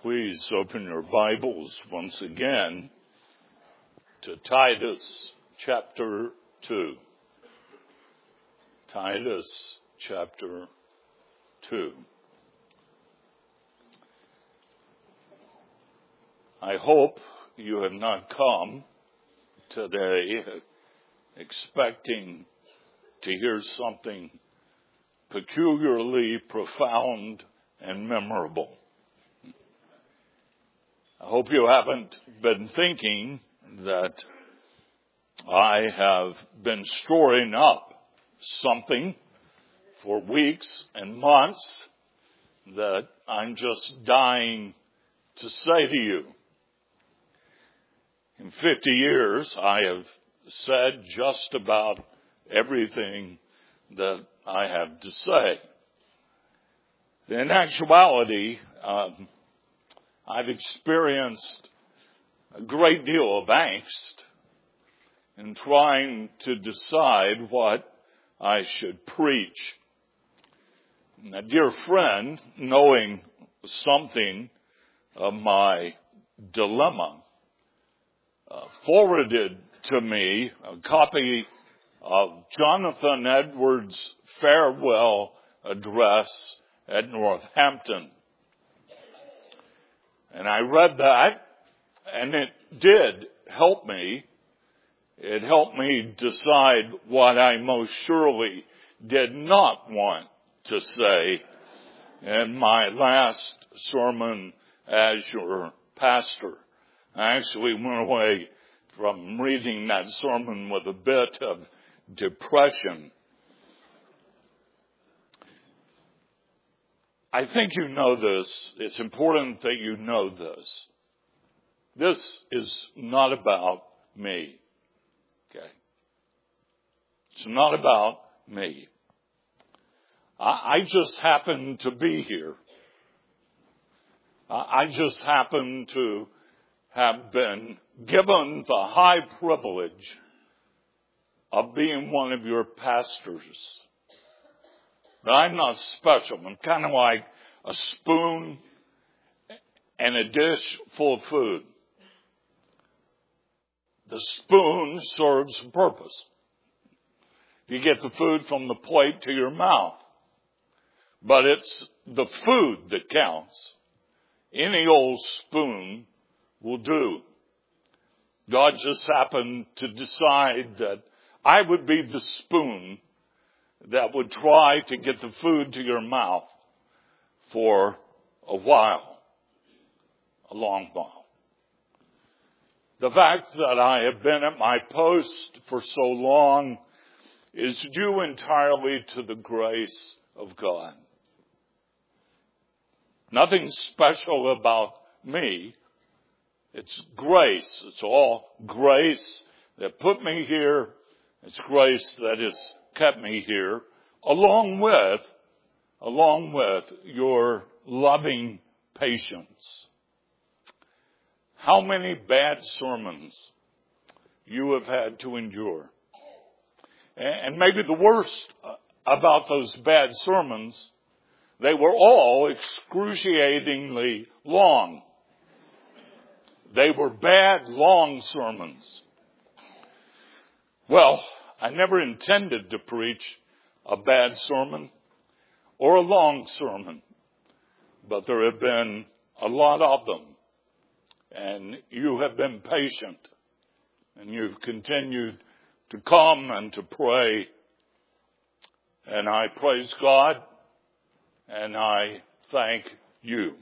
Please open your Bibles once again to Titus chapter 2. Titus chapter 2. I hope you have not come today expecting to hear something peculiarly profound and memorable. I hope you haven't been thinking that I have been storing up something for weeks and months that I'm just dying to say to you. In 50 years, I have said just about everything that I have to say. In actuality, I've experienced a great deal of angst in trying to decide what I should preach. And a dear friend, knowing something of my dilemma, forwarded to me a copy of Jonathan Edwards' farewell address at Northampton. And I read that, and it did help me. It helped me decide what I most surely did not want to say in my last sermon as your pastor. I actually went away from reading that sermon with a bit of depression. I think you know this. It's important that you know this. This is not about me. Okay? It's not about me. I just happen to be here. I just happen to have been given the high privilege of being one of your pastors. But I'm not special. I'm kind of like a spoon and a dish full of food. The spoon serves a purpose. You get the food from the plate to your mouth. But it's the food that counts. Any old spoon will do. God just happened to decide that I would be the spoon that would try to get the food to your mouth for a while, a long while. The fact that I have been at my post for so long is due entirely to the grace of God. Nothing special about me. It's grace. It's all grace that put me here. It's grace that has kept me here, along with your loving patience. How many bad sermons you have had to endure. And maybe the worst about those bad sermons, they were all excruciatingly long. They were bad, long sermons. Well, I never intended to preach a bad sermon or a long sermon, but there have been a lot of them, and you have been patient, and you've continued to come and to pray, and I praise God, and I thank you.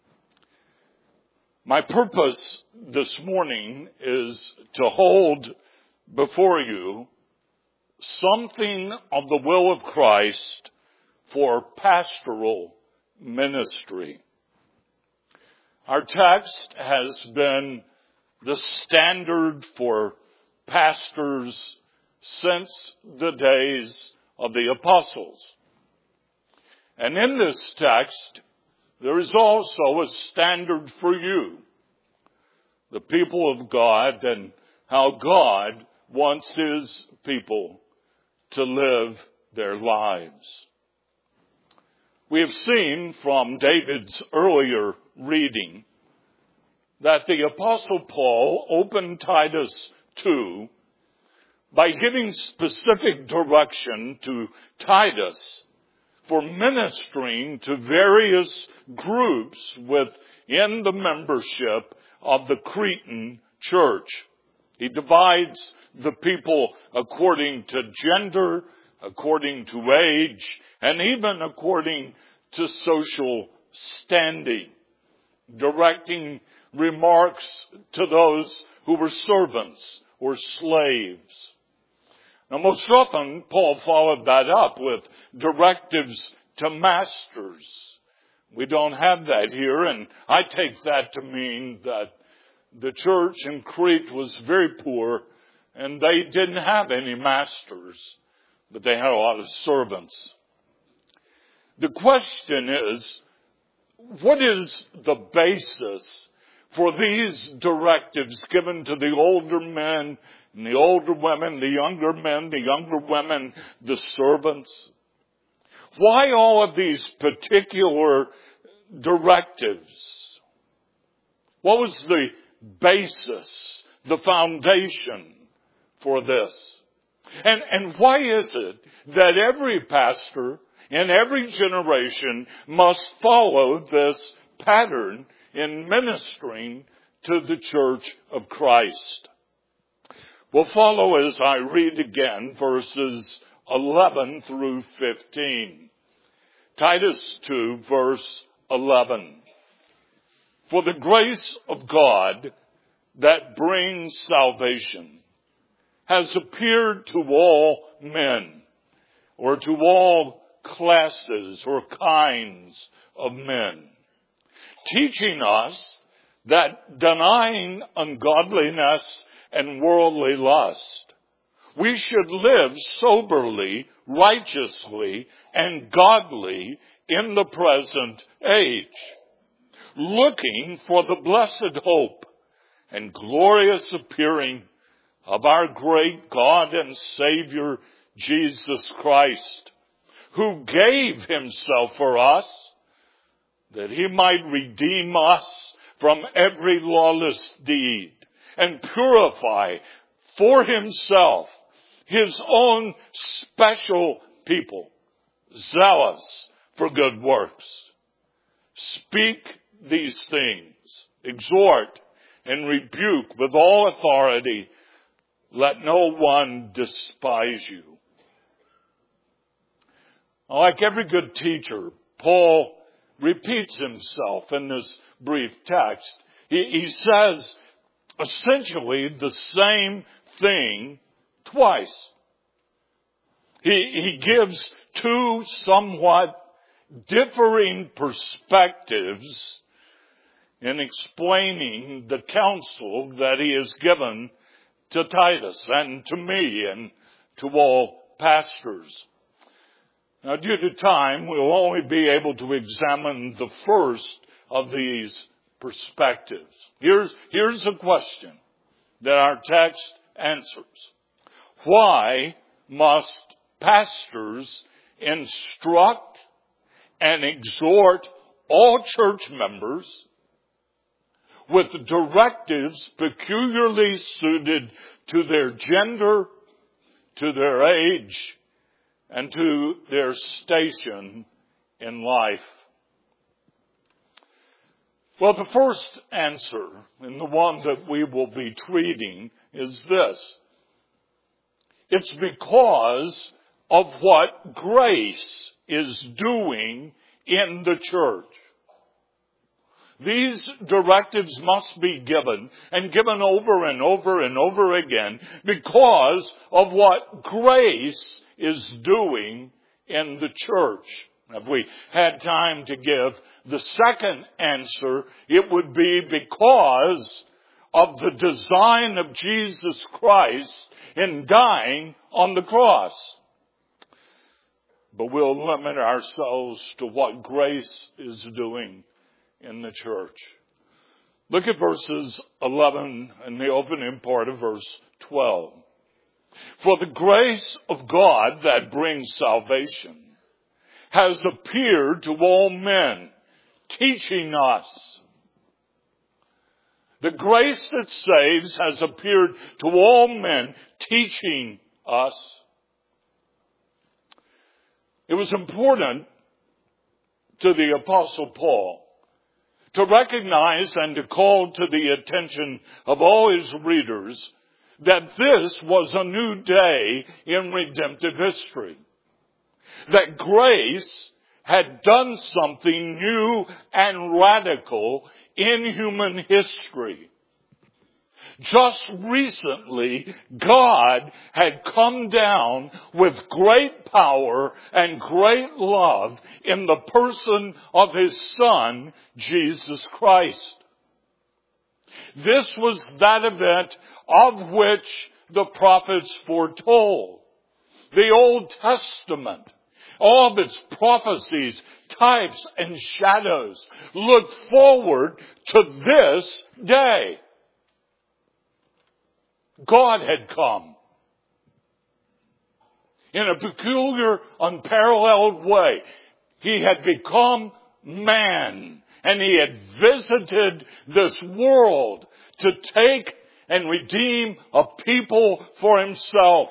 My purpose this morning is to hold before you something of the will of Christ for pastoral ministry. Our text has been the standard for pastors since the days of the apostles. And in this text, there is also a standard for you, the people of God, and how God wants His people to live their lives. We have seen from David's earlier reading that the Apostle Paul opened Titus 2 by giving specific direction to Titus for ministering to various groups within the membership of the Cretan church. He divides the people according to gender, according to age, and even according to social standing, directing remarks to those who were servants or slaves. Now, most often, Paul followed that up with directives to masters. We don't have that here, and I take that to mean that the church in Crete was very poor, and they didn't have any masters, but they had a lot of servants. The question is, what is the basis for these directives given to the older men and the older women, the younger men, the younger women, the servants? Why all of these particular directives? What was the basis, the foundation for this? And why is it that every pastor in every generation must follow this pattern in ministering to the church of Christ? We'll follow as I read again verses 11 through 15. Titus 2, verse 11. For the grace of God that brings salvation has appeared to all men, or to all classes or kinds of men, teaching us that denying ungodliness and worldly lust, we should live soberly, righteously, and godly in the present age, looking for the blessed hope and glorious appearing of our great God and Savior, Jesus Christ, who gave himself for us, that he might redeem us from every lawless deed and purify for himself his own special people, zealous for good works. Speak these things, exhort and rebuke with all authority. Let no one despise you. Like every good teacher, Paul repeats himself in this brief text. He says essentially the same thing twice. He gives two somewhat differing perspectives in explaining the counsel that he has given to Titus and to me and to all pastors. Now, due to time, we'll only be able to examine the first of these perspectives. Here's a question that our text answers. Why must pastors instruct and exhort all church members with directives peculiarly suited to their gender, to their age, and to their station in life? Well, the first answer, and the one that we will be treating, is this. It's because of what grace is doing in the church. These directives must be given, and given over and over and over again, because of what grace is doing in the church. If we had time to give the second answer, it would be because of the design of Jesus Christ in dying on the cross. But we'll limit ourselves to what grace is doing in the church. Look at verses 11 and the opening part of verse 12. For the grace of God that brings salvation has appeared to all men, teaching us. The grace that saves has appeared to all men, teaching us. It was important to the Apostle Paul to recognize and to call to the attention of all his readers that this was a new day in redemptive history. That grace had done something new and radical in human history. Just recently, God had come down with great power and great love in the person of His Son, Jesus Christ. This was that event of which the prophets foretold. The Old Testament, all of its prophecies, types, and shadows look forward to this day. God had come in a peculiar, unparalleled way. He had become man, and He had visited this world to take and redeem a people for Himself.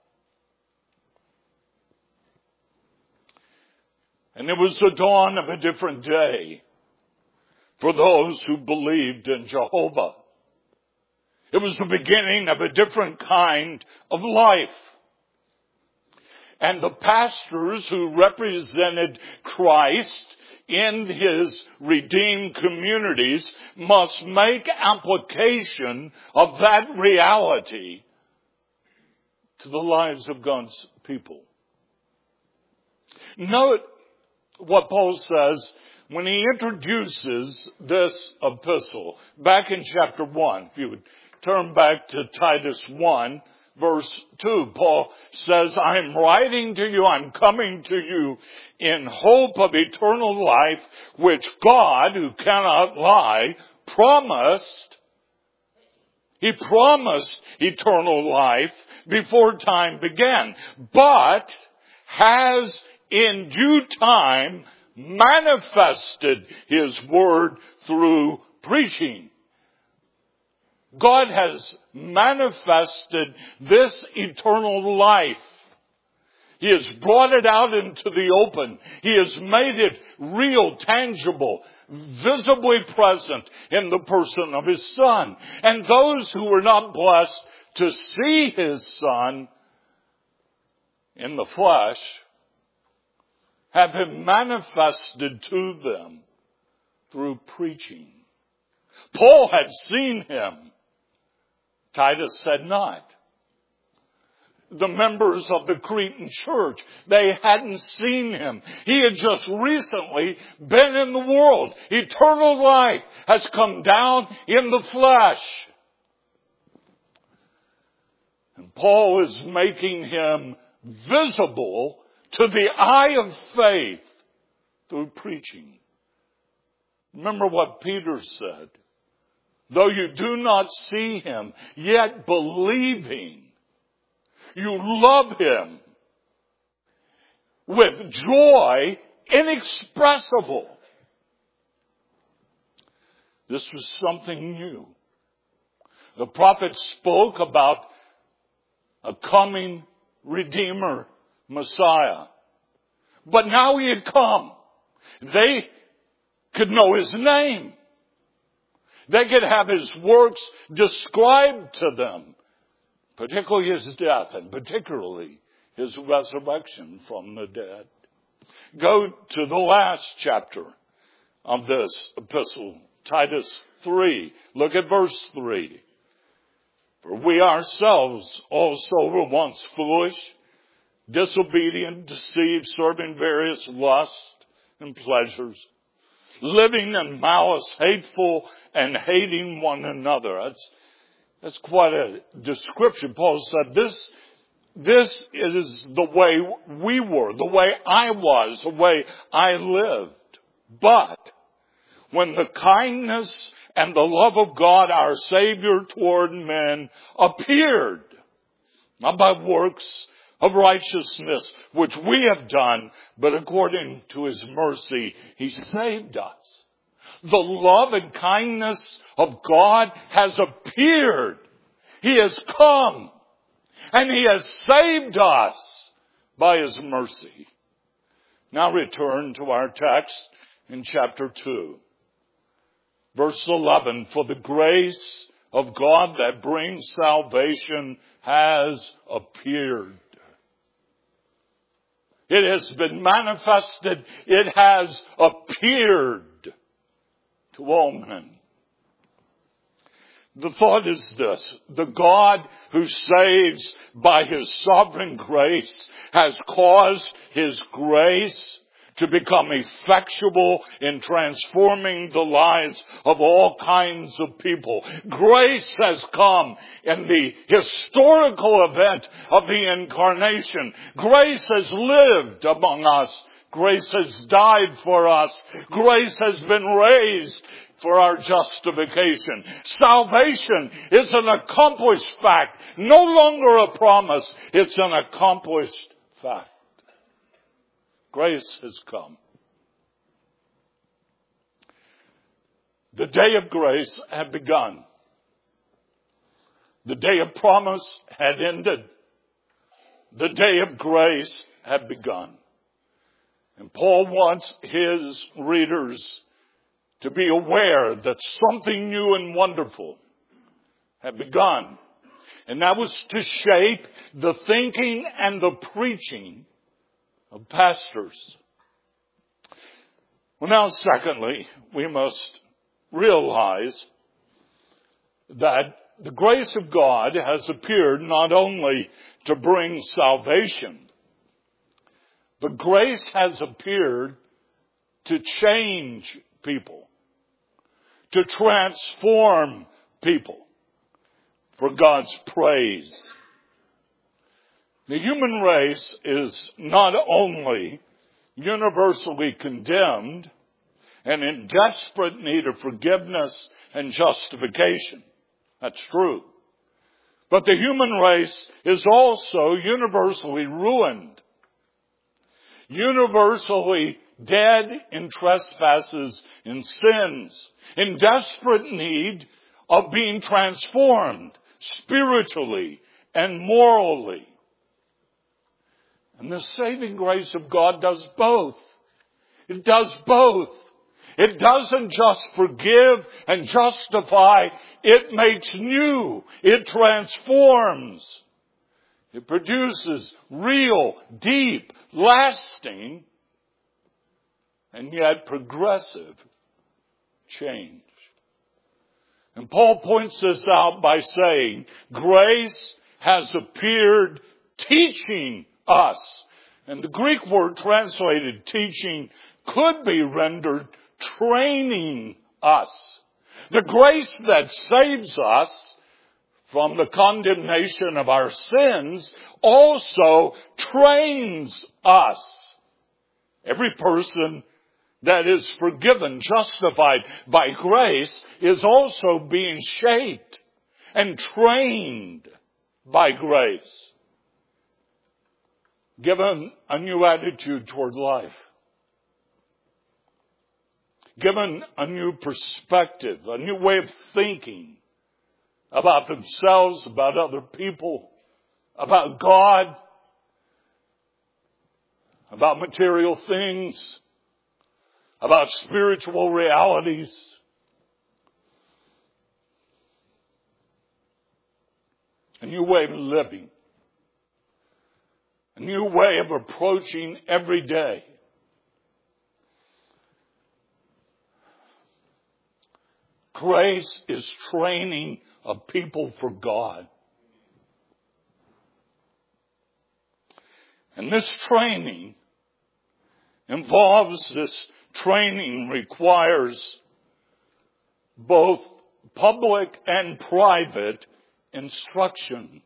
And it was the dawn of a different day for those who believed in Jehovah. It was the beginning of a different kind of life. And the pastors who represented Christ in His redeemed communities must make application of that reality to the lives of God's people. Note what Paul says when he introduces this epistle back in chapter 1. If you would turn back to Titus 1, verse 2, Paul says, I'm writing to you, I'm coming to you in hope of eternal life, which God, who cannot lie, promised. He promised eternal life before time began, but has in due time manifested His word through preaching. God has manifested this eternal life. He has brought it out into the open. He has made it real, tangible, visibly present in the person of His Son. And those who were not blessed to see His Son in the flesh have Him manifested to them through preaching. Paul had seen Him. Titus said not. The members of the Cretan church, they hadn't seen Him. He had just recently been in the world. Eternal life has come down in the flesh. And Paul is making Him visible to the eye of faith through preaching. Remember what Peter said. Though you do not see Him, yet believing, you love Him with joy inexpressible. This was something new. The prophet spoke about a coming Redeemer, Messiah. But now He had come. They could know His name. They could have His works described to them, particularly His death and particularly His resurrection from the dead. Go to the last chapter of this epistle, Titus 3. Look at verse 3. For we ourselves also were once foolish, disobedient, deceived, serving various lusts and pleasures, living in malice, hateful, and hating one another. That's quite a description. Paul said, this is the way we were, the way I was, the way I lived. But when the kindness and the love of God, our Savior toward men, appeared, not by works of righteousness, which we have done, but according to his mercy, he saved us. The love and kindness of God has appeared. He has come, and he has saved us by his mercy. Now return to our text in chapter 2. Verse 11, for the grace of God that brings salvation has appeared. It has been manifested. It has appeared to all men. The thought is this: the God who saves by his sovereign grace has caused his grace to become effectual in transforming the lives of all kinds of people. Grace has come in the historical event of the incarnation. Grace has lived among us. Grace has died for us. Grace has been raised for our justification. Salvation is an accomplished fact, no longer a promise. It's an accomplished fact. Grace has come. The day of grace had begun. The day of promise had ended. The day of grace had begun. And Paul wants his readers to be aware that something new and wonderful had begun. And that was to shape the thinking and the preaching of pastors. Well, now, secondly, we must realize that the grace of God has appeared not only to bring salvation, but grace has appeared to change people, to transform people for God's praise. The human race is not only universally condemned and in desperate need of forgiveness and justification. That's true. But the human race is also universally ruined, universally dead in trespasses and sins, in desperate need of being transformed spiritually and morally. And the saving grace of God does both. It does both. It doesn't just forgive and justify. It makes new. It transforms. It produces real, deep, lasting, and yet progressive change. And Paul points this out by saying, grace has appeared teaching us. And the Greek word translated teaching could be rendered training us. The grace that saves us from the condemnation of our sins also trains us. Every person that is forgiven, justified by grace, is also being shaped and trained by grace, given a new attitude toward life, given a new perspective, a new way of thinking about themselves, about other people, about God, about material things, about spiritual realities. A new way of living. A new way of approaching every day. Grace is training a people for God. And this training requires both public and private instruction.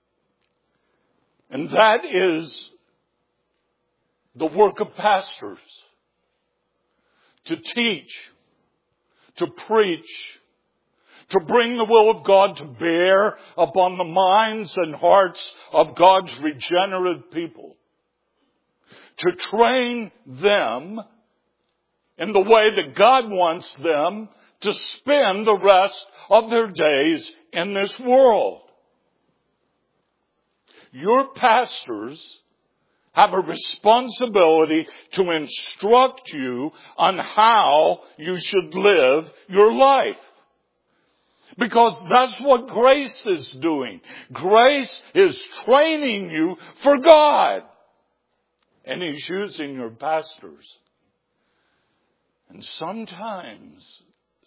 And that is the work of pastors. To teach, to preach, to bring the will of God to bear upon the minds and hearts of God's regenerate people, to train them in the way that God wants them to spend the rest of their days in this world. Your pastors have a responsibility to instruct you on how you should live your life. Because that's what grace is doing. Grace is training you for God. And He's using your pastors. And sometimes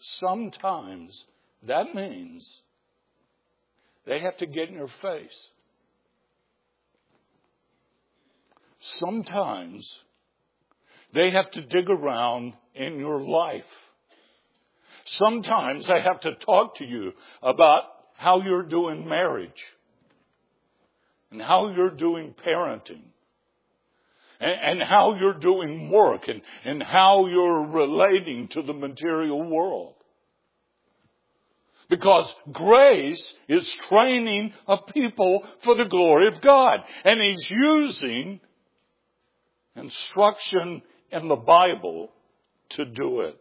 that means they have to get in your face. Sometimes they have to dig around in your life. Sometimes they have to talk to you about how you're doing marriage and how you're doing parenting and how you're doing work and how you're relating to the material world. Because grace is training a people for the glory of God. And He's using instruction in the Bible to do it.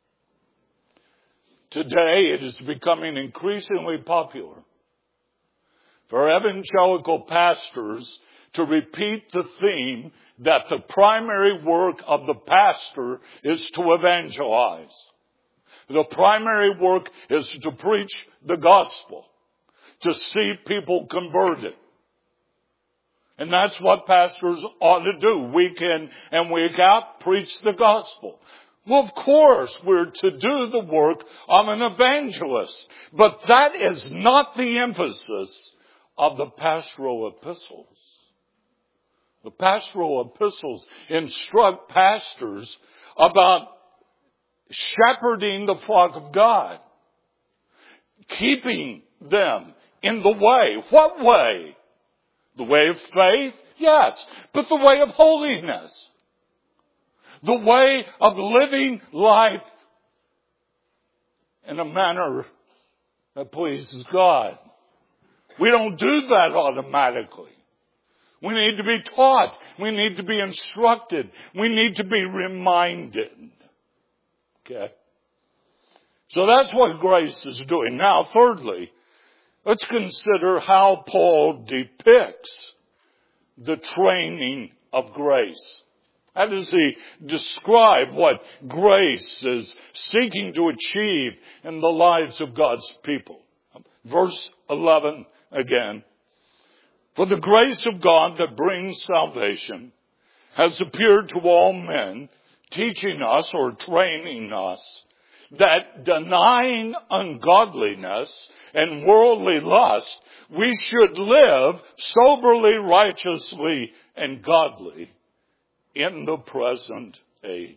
Today it is becoming increasingly popular for evangelical pastors to repeat the theme that the primary work of the pastor is to evangelize. The primary work is to preach the gospel, to see people converted. And that's what pastors ought to do, week in and week out, preach the gospel. Well, of course, we're to do the work of an evangelist. But that is not the emphasis of the pastoral epistles. The pastoral epistles instruct pastors about shepherding the flock of God, keeping them in the way. What way? The way of faith? Yes, but the way of holiness. The way of living life in a manner that pleases God. We don't do that automatically. We need to be taught. We need to be instructed. We need to be reminded. Okay? So that's what grace is doing. Now, thirdly, let's consider how Paul depicts the training of grace. How does he describe what grace is seeking to achieve in the lives of God's people? Verse 11 again. For the grace of God that brings salvation has appeared to all men, teaching us or training us that denying ungodliness and worldly lust, we should live soberly, righteously, and godly in the present age.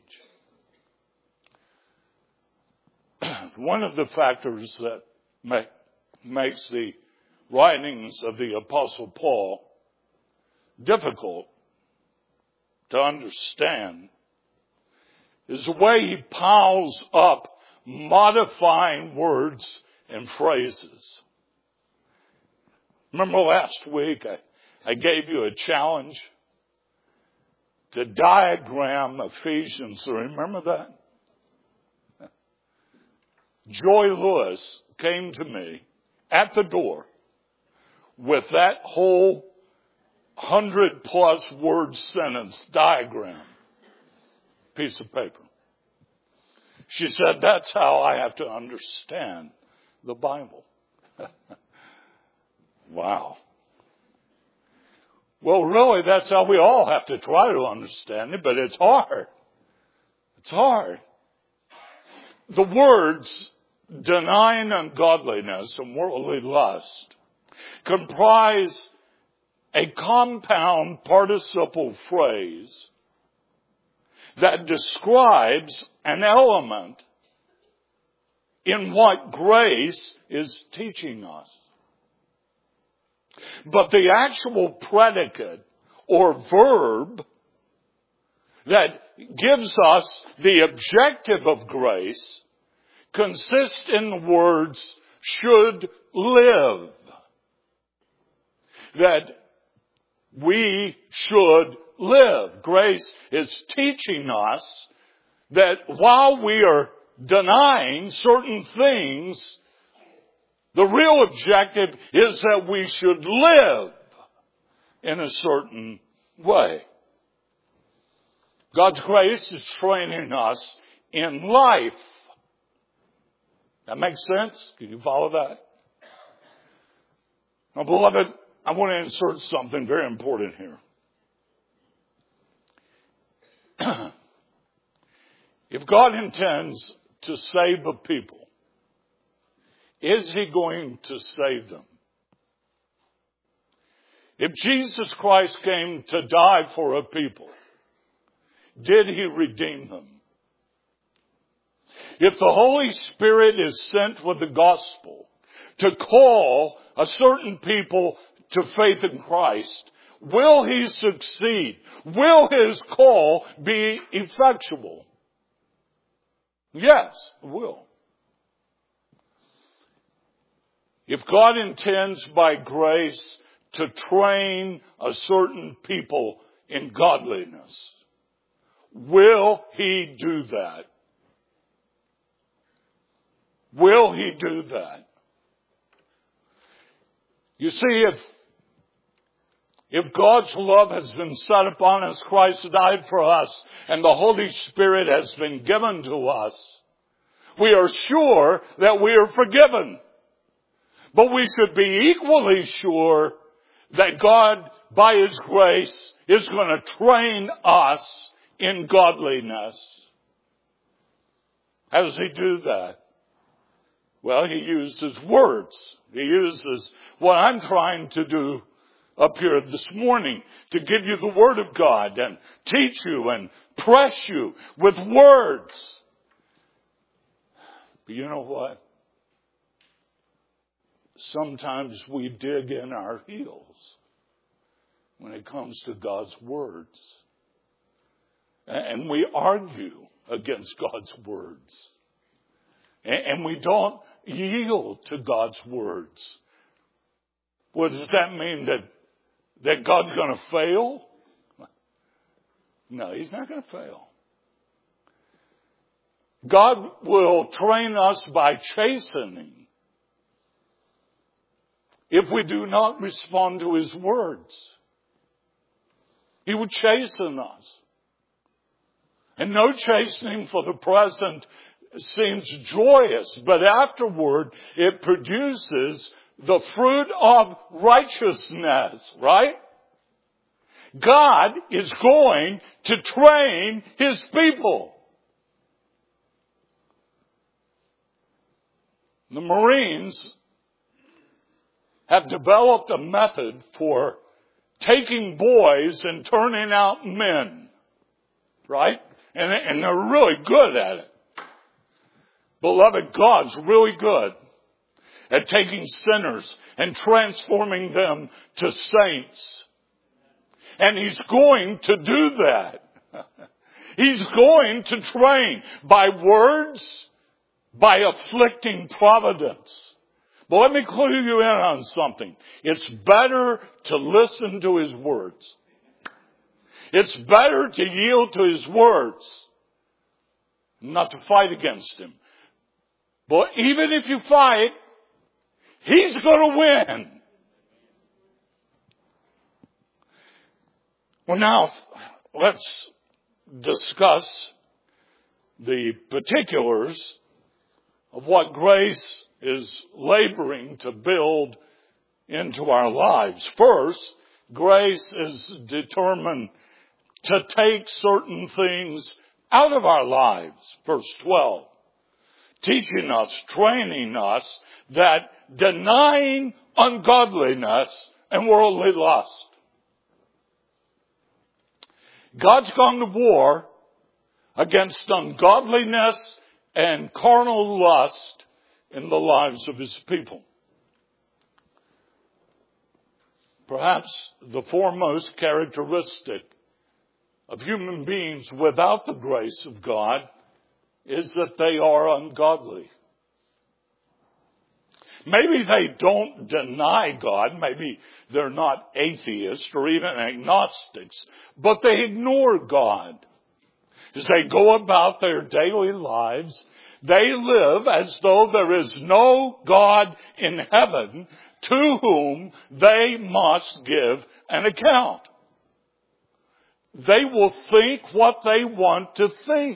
One of the factors that makes the writings of the Apostle Paul difficult to understand is the way he piles up modifying words and phrases. Remember last week I gave you a challenge to diagram Ephesians 3. Remember that? Joy Lewis came to me at the door with that whole 100+ word sentence diagram piece of paper. She said, that's how I have to understand the Bible. Wow. Well, really, that's how we all have to try to understand it, but it's hard. It's hard. The words denying ungodliness and worldly lust comprise a compound participle phrase that describes an element in what grace is teaching us. But the actual predicate or verb that gives us the objective of grace consists in the words should live. That we should live. Grace is teaching us that while we are denying certain things, the real objective is that we should live in a certain way. God's grace is training us in life. That makes sense? Can you follow that? Now, beloved, I want to insert something very important here. If God intends to save a people, is He going to save them? If Jesus Christ came to die for a people, did He redeem them? If the Holy Spirit is sent with the gospel to call a certain people to faith in Christ, will He succeed? Will His call be effectual? Yes, it will. If God intends by grace to train a certain people in godliness, will He do that? Will He do that? You see, if God's love has been set upon us, Christ died for us, and the Holy Spirit has been given to us, we are sure that we are forgiven. But we should be equally sure that God, by His grace, is going to train us in godliness. How does He do that? Well, He uses words. He uses what I'm trying to do up here this morning, to give you the Word of God and teach you and press you with words. But you know what? Sometimes we dig in our heels when it comes to God's words. And we argue against God's words. And we don't yield to God's words. Well, does that mean that God's going to fail? No, He's not going to fail. God will train us by chastening if we do not respond to His words. He will chasten us. And no chastening for the present seems joyous, but afterward it produces the fruit of righteousness, right? God is going to train His people. The Marines have developed a method for taking boys and turning out men, right? And they're really good at it. Beloved, God's really good at taking sinners and transforming them to saints. And He's going to do that. He's going to train by words, by afflicting providence. But let me clue you in on something. It's better to listen to His words. It's better to yield to His words, not to fight against Him. But even if you fight, He's going to win. Well, now, let's discuss the particulars of what grace is laboring to build into our lives. First, grace is determined to take certain things out of our lives. Verse 12. Teaching us, training us, that denying ungodliness and worldly lust. God's gone to war against ungodliness and carnal lust in the lives of His people. Perhaps the foremost characteristic of human beings without the grace of God is that they are ungodly. Maybe they don't deny God. Maybe they're not atheists or even agnostics, but they ignore God. As they go about their daily lives, they live as though there is no God in heaven to whom they must give an account. They will think what they want to think.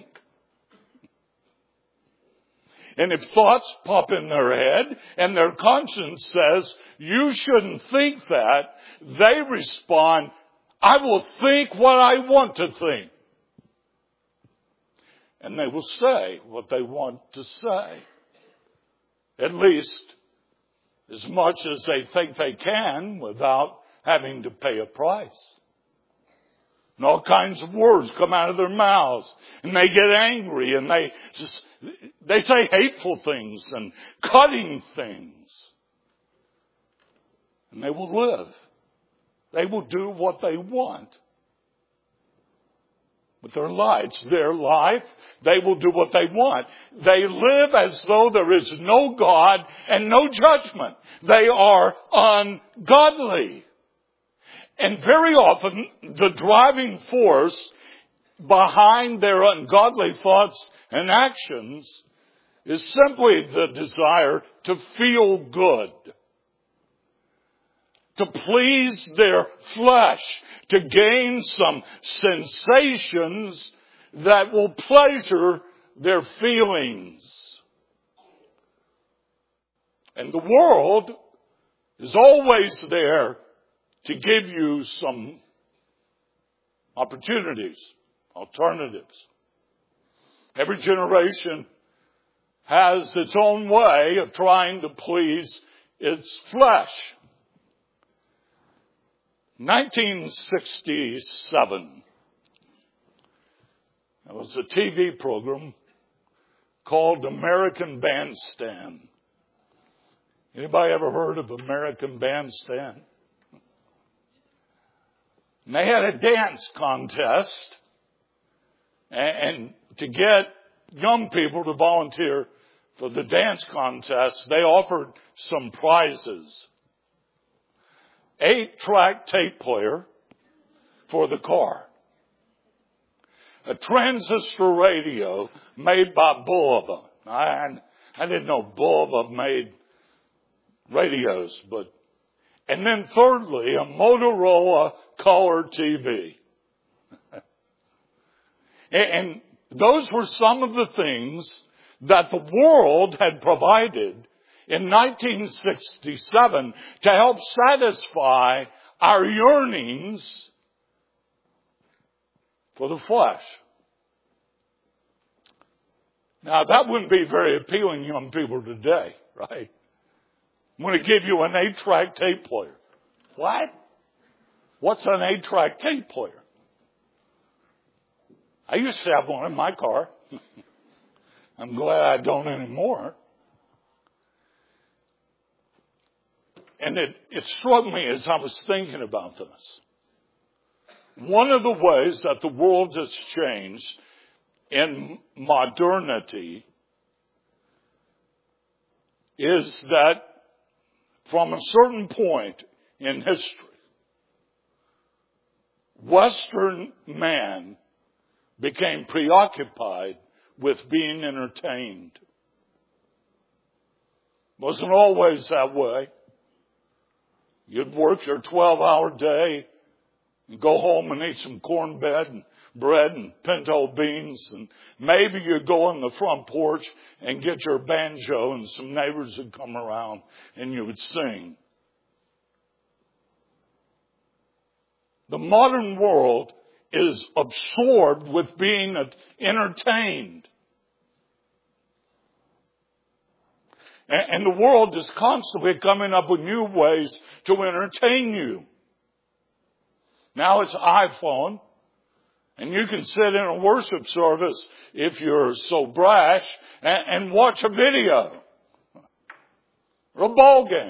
And if thoughts pop in their head and their conscience says, you shouldn't think that, they respond, I will think what I want to think. And they will say what they want to say. At least as much as they think they can without having to pay a price. And all kinds of words come out of their mouths. And they get angry and they say hateful things and cutting things. And they will live. They will do what they want. With their lives, their life, they will do what they want. They live as though there is no God and no judgment. They are ungodly. And very often, the driving force behind their ungodly thoughts and actions is simply the desire to feel good, to please their flesh, to gain some sensations that will pleasure their feelings. And the world is always there to give you some opportunities, alternatives. Every generation has its own way of trying to please its flesh. 1967, there was a TV program called American Bandstand. Anybody ever heard of American Bandstand? And they had a dance contest, and to get young people to volunteer for the dance contest, they offered some prizes. 8-track tape player for the car. A transistor radio made by Bulova. I didn't know Bulova made radios, and then thirdly, a Motorola color TV. And those were some of the things that the world had provided in 1967 to help satisfy our yearnings for the flesh. Now, that wouldn't be very appealing to young people today, right? I'm going to give you an 8-track tape player. What? What's an 8-track tape player? I used to have one in my car. I'm glad I don't anymore. And it struck me as I was thinking about this. One of the ways that the world has changed in modernity is that from a certain point in history, Western man became preoccupied with being entertained. Wasn't always that way. You'd work your 12-hour day and go home and eat some cornbread and bread and pinto beans, and maybe you'd go on the front porch and get your banjo and some neighbors would come around and you would sing. The modern world is absorbed with being entertained. And the world is constantly coming up with new ways to entertain you. Now it's iPhone, and you can sit in a worship service if you're so brash and watch a video or a ball game.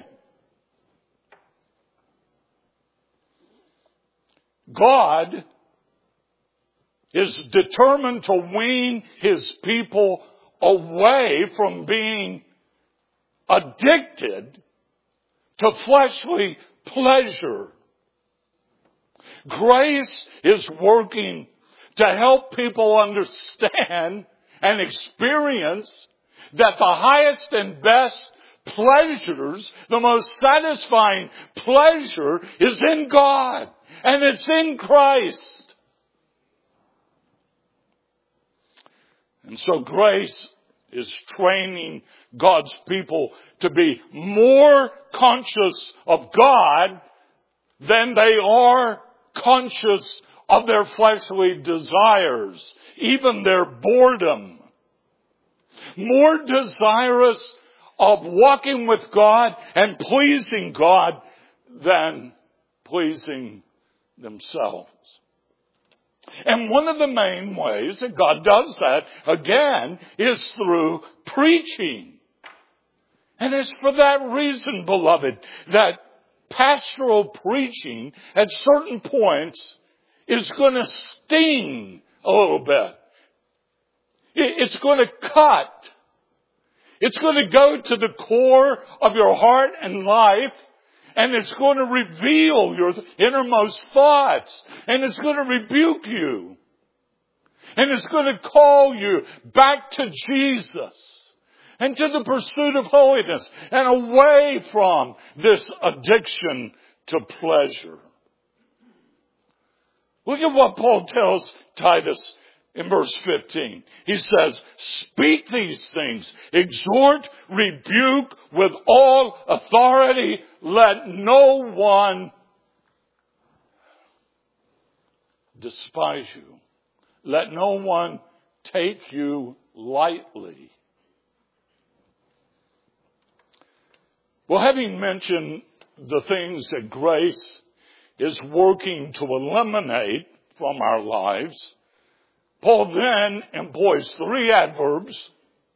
God is determined to wean his people away from being addicted to fleshly pleasure. Grace is working to help people understand and experience that the highest and best pleasures, the most satisfying pleasure is in God, and it's in Christ. And so grace is training God's people to be more conscious of God than they are conscious of their fleshly desires, even their boredom. More desirous of walking with God and pleasing God than pleasing themselves. And one of the main ways that God does that, again, is through preaching. And it's for that reason, beloved, that pastoral preaching at certain points is going to sting a little bit. It's going to cut. It's going to go to the core of your heart and life, and it's going to reveal your innermost thoughts, and it's going to rebuke you, and it's going to call you back to Jesus and to the pursuit of holiness and away from this addiction to pleasure. Look at what Paul tells Titus in verse 15. He says, speak these things, exhort, rebuke with all authority. Let no one despise you. Let no one take you lightly. Well, having mentioned the things that grace is working to eliminate from our lives, Paul then employs three adverbs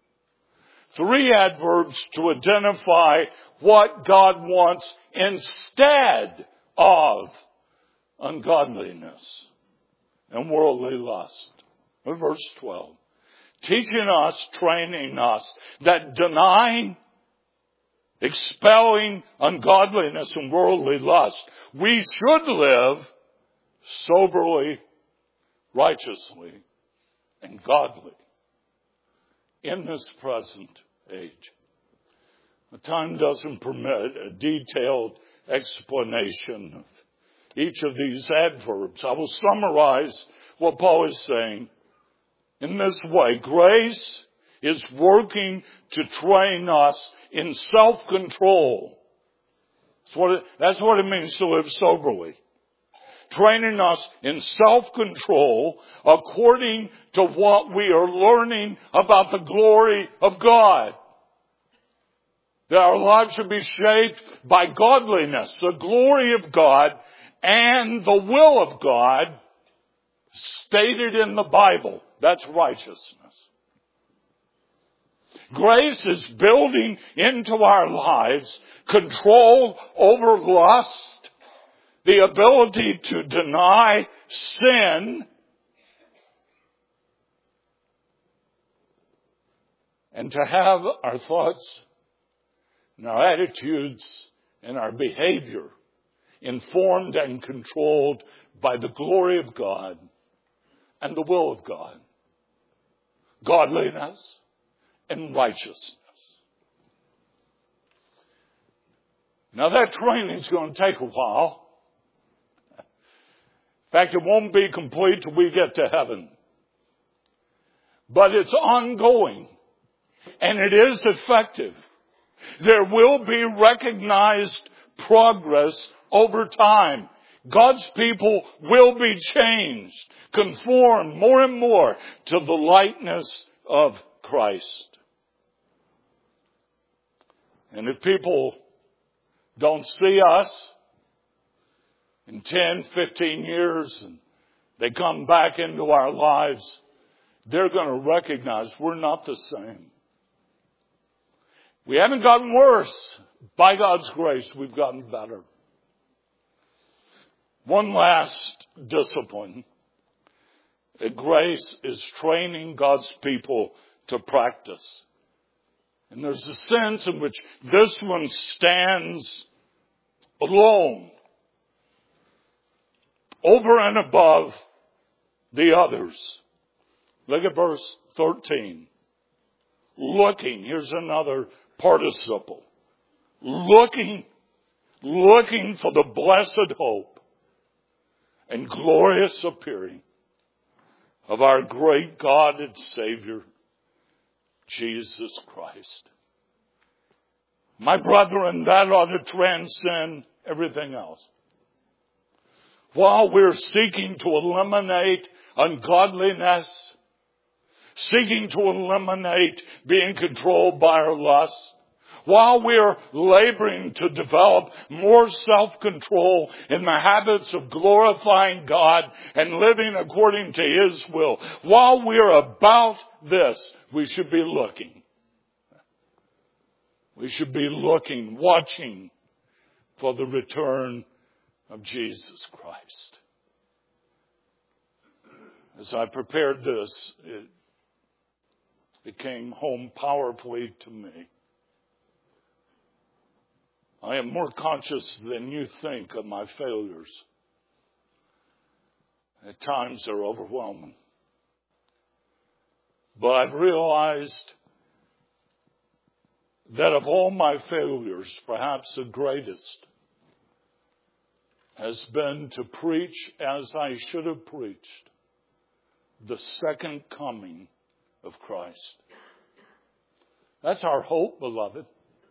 to identify what God wants instead of ungodliness and worldly lust. In verse 12, teaching us, training us, that denying, expelling ungodliness and worldly lust, we should live soberly, righteously, and godly in this present age. The time doesn't permit a detailed explanation of each of these adverbs. I will summarize what Paul is saying in this way. Grace is working to train us in self-control. That's what it means to live soberly. Training us in self-control according to what we are learning about the glory of God. That our lives should be shaped by godliness, the glory of God, and the will of God stated in the Bible. That's righteousness. Grace is building into our lives control over lust, the ability to deny sin, and to have our thoughts and our attitudes and our behavior informed and controlled by the glory of God and the will of God, godliness and righteousness. Now that training is going to take a while. In fact, it won't be complete till we get to heaven. But it's ongoing, and it is effective. There will be recognized progress over time. God's people will be changed, conformed more and more to the likeness of Christ. And if people don't see us in 10, 15 years, and they come back into our lives, they're going to recognize we're not the same. We haven't gotten worse. By God's grace, we've gotten better. One last discipline that grace is training God's people to practice. And there's a sense in which this one stands alone, over and above the others. Look at verse 13. Looking, here's another participle. Looking for the blessed hope and glorious appearing of our great God and Savior, Jesus Christ. My brethren, that ought to transcend everything else. While we're seeking to eliminate ungodliness, seeking to eliminate being controlled by our lusts, while we're laboring to develop more self-control in the habits of glorifying God and living according to His will, while we're about this, we should be looking. We should be looking, watching for the return of Jesus Christ. As I prepared this, it came home powerfully to me. I am more conscious than you think of my failures. At times they're overwhelming. But I've realized that of all my failures, perhaps the greatest has been to preach as I should have preached the second coming of Christ. That's our hope, beloved.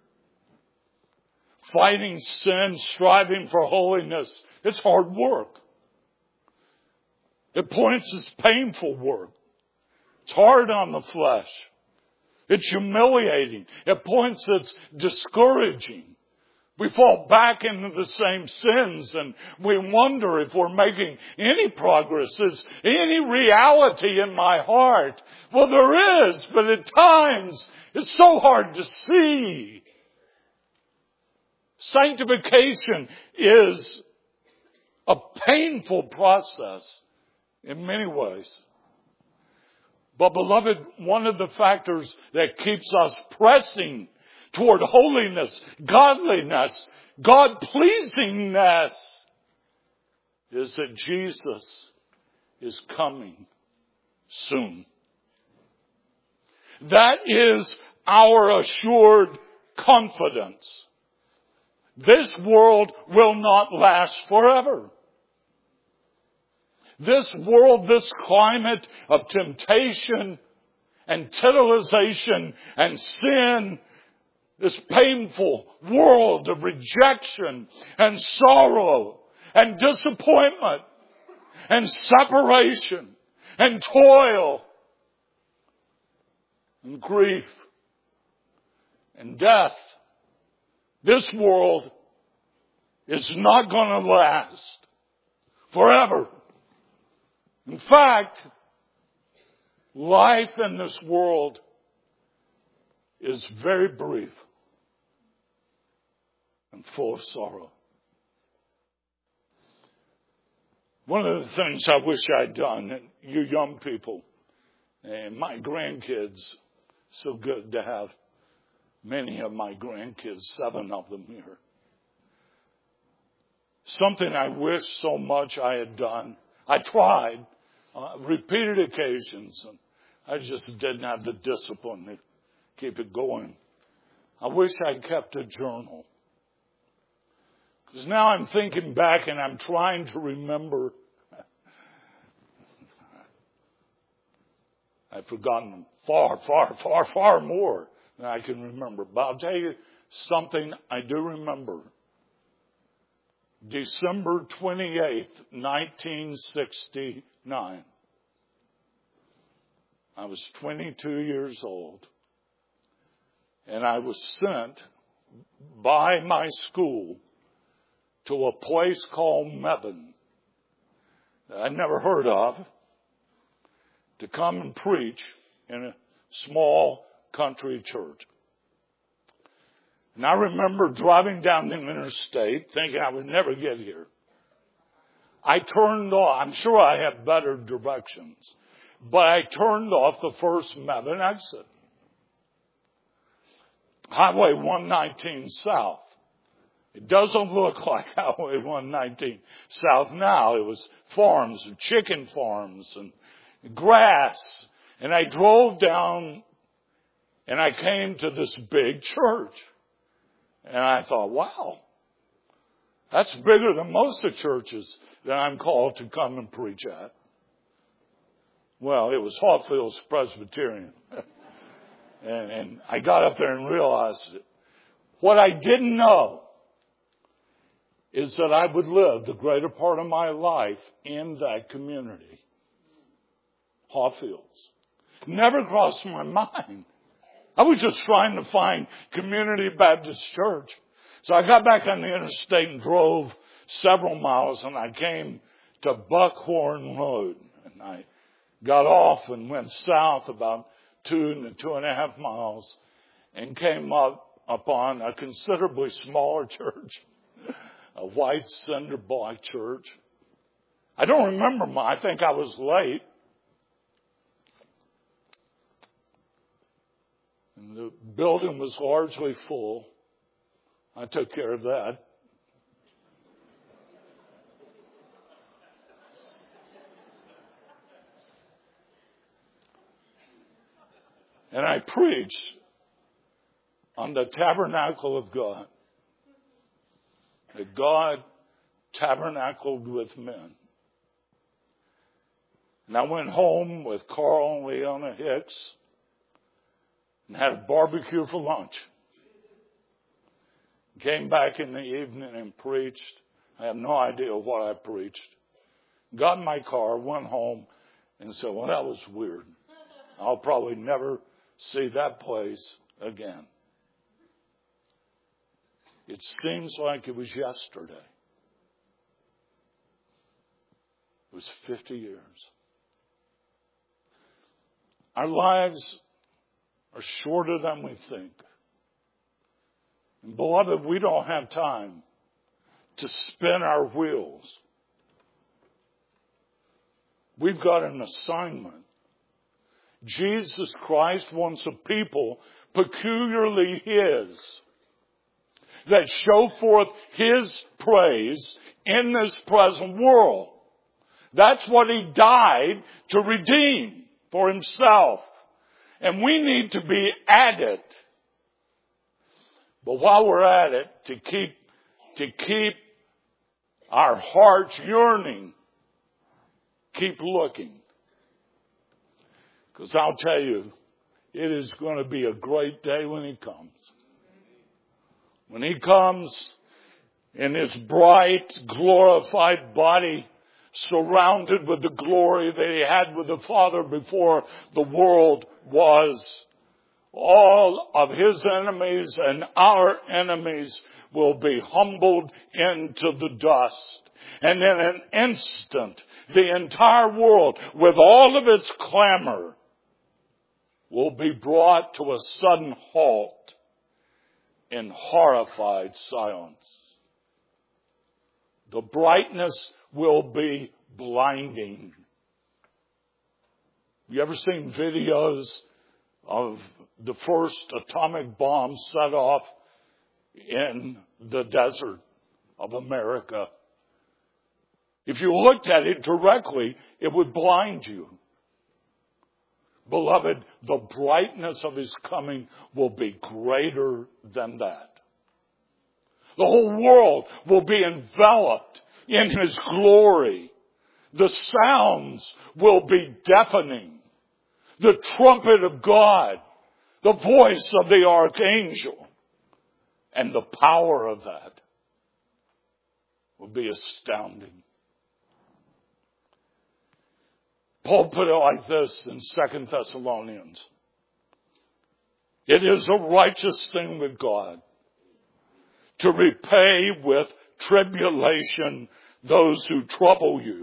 Fighting sin, striving for holiness, it's hard work. At points it's painful work. It's hard on the flesh. It's humiliating. At points it's discouraging. We fall back into the same sins and we wonder if we're making any progress. Is any reality in my heart? Well, there is, but at times it's so hard to see. Sanctification is a painful process in many ways. But beloved, one of the factors that keeps us pressing toward holiness, godliness, God-pleasingness is that Jesus is coming soon. That is our assured confidence. This world will not last forever. This world, this climate of temptation and titillization and sin, this painful world of rejection and sorrow and disappointment and separation and toil and grief and death. This world is not going to last forever. In fact, life in this world is very brief and full of sorrow. One of the things I wish I'd done, and you young people and my grandkids, so good to have many of my grandkids, 7 of them here. Something I wish so much I had done. I tried repeated occasions, and I just didn't have the discipline to keep it going. I wish I'd kept a journal. Because now I'm thinking back and I'm trying to remember. I've forgotten far more than I can remember. But I'll tell you something I do remember. December 28th, 1969. I was 22 years old. And I was sent by my school to a place called Mebane that I'd never heard of, to come and preach in a small country church. And I remember driving down the interstate thinking I would never get here. I turned off. I'm sure I have better directions, but I turned off the first Mebane exit. Highway 119 South. It doesn't look like Highway 119 South now. It was farms and chicken farms and grass. And I drove down and I came to this big church. And I thought, wow, that's bigger than most of the churches that I'm called to come and preach at. Well, it was Hawfields Presbyterian. and I got up there and realized it. What I didn't know is that I would live the greater part of my life in that community. Hawfields. Never crossed my mind. I was just trying to find Community Baptist Church. So I got back on the interstate and drove several miles, and I came to Buckhorn Road. And I got off and went south about 2.5 miles and came upon a considerably smaller church, a white cinder block church. I don't remember I think I was late. And the building was largely full. I took care of that. And I preached on the tabernacle of God. That God tabernacled with men. And I went home with Carl and Leona Hicks and had a barbecue for lunch. Came back in the evening and preached. I have no idea what I preached. Got in my car, went home, and said, well, that was weird. I'll probably never see that place again. It seems like it was yesterday. It was 50 years. Our lives are shorter than we think. And beloved, we don't have time to spin our wheels. We've got an assignment. Jesus Christ wants a people peculiarly His that show forth His praise in this present world. That's what He died to redeem for Himself. And we need to be at it. But while we're at it, to keep our hearts yearning, keep looking. Because I'll tell you, it is going to be a great day when He comes. When He comes in His bright, glorified body, surrounded with the glory that He had with the Father before the world was, all of His enemies and our enemies will be humbled into the dust. And in an instant, the entire world, with all of its clamor, will be brought to a sudden halt in horrified silence. The brightness will be blinding. You ever seen videos of the first atomic bomb set off in the desert of America? If you looked at it directly, it would blind you. Beloved, the brightness of His coming will be greater than that. The whole world will be enveloped in His glory. The sounds will be deafening. The trumpet of God, the voice of the archangel, and the power of that will be astounding. Paul put it like this in 2 Thessalonians. It is a righteous thing with God to repay with tribulation those who trouble you,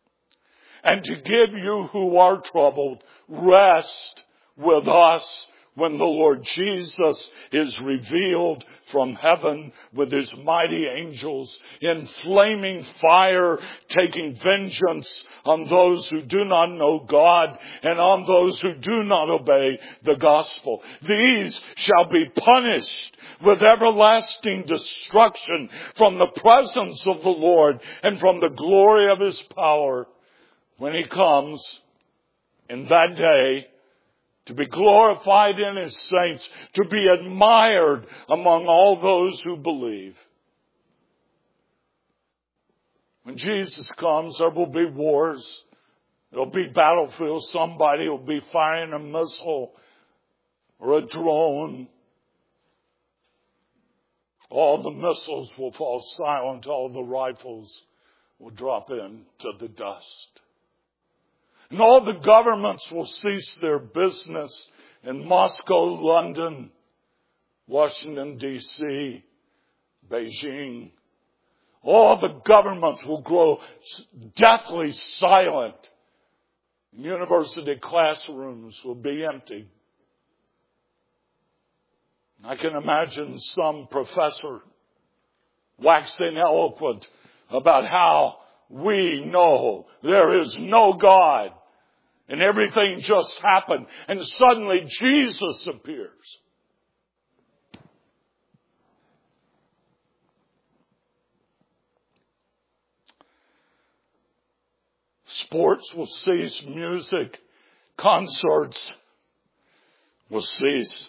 and to give you who are troubled rest with us when the Lord Jesus is revealed from heaven with his mighty angels in flaming fire, taking vengeance on those who do not know God and on those who do not obey the gospel. These shall be punished with everlasting destruction from the presence of the Lord and from the glory of his power when he comes in that day to be glorified in his saints, to be admired among all those who believe. When Jesus comes, there will be wars. There'll be battlefields. Somebody will be firing a missile or a drone. All the missiles will fall silent. All the rifles will drop into the dust. And all the governments will cease their business in Moscow, London, Washington, D.C., Beijing. All the governments will grow deathly silent. University classrooms will be empty. I can imagine some professor waxing eloquent about how we know there is no God. And everything just happened. And suddenly Jesus appears. Sports will cease. Music, concerts will cease.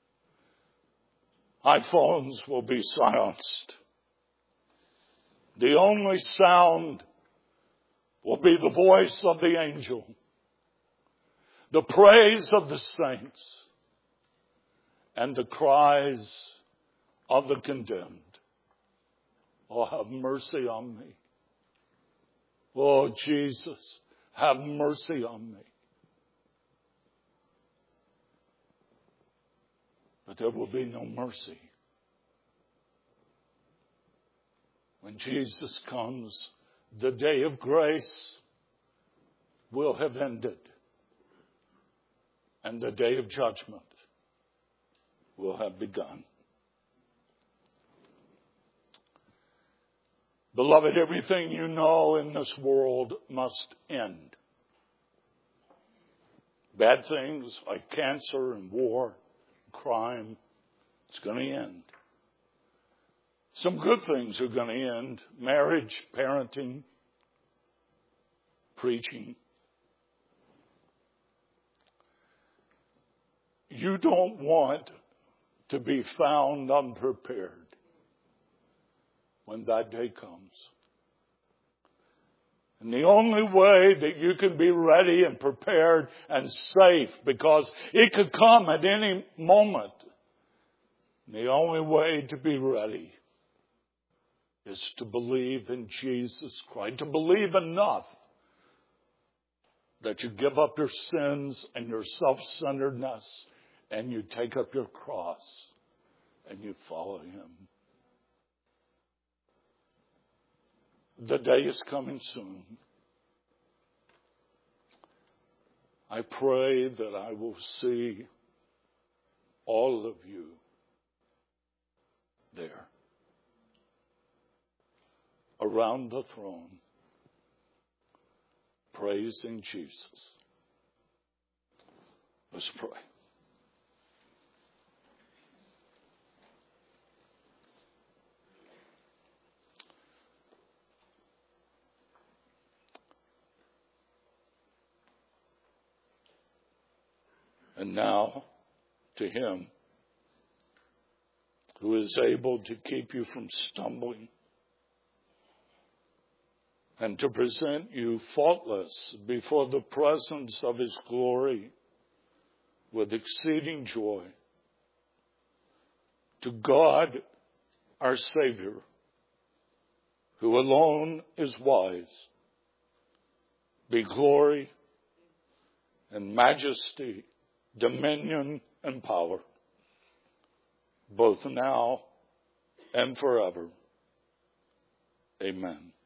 iPhones will be silenced. The only sound will be the voice of the angel, the praise of the saints, and the cries of the condemned. Oh, have mercy on me. Oh, Jesus, have mercy on me. But there will be no mercy. When Jesus comes, the day of grace will have ended. And the day of judgment will have begun. Beloved, everything you know in this world must end. Bad things like cancer and war, crime, it's going to end. Some good things are going to end. Marriage, parenting, preaching. You don't want to be found unprepared when that day comes. And the only way that you can be ready and prepared and safe, because it could come at any moment, the only way to be ready is to believe in Jesus Christ, to believe enough that you give up your sins and your self-centeredness and you take up your cross and you follow him. The day is coming soon. I pray that I will see all of you there around the throne, praising Jesus. Let's pray. And now, to him who is able to keep you from stumbling and to present you faultless before the presence of his glory with exceeding joy. To God, our Savior, who alone is wise, be glory and majesty, dominion and power, both now and forever. Amen.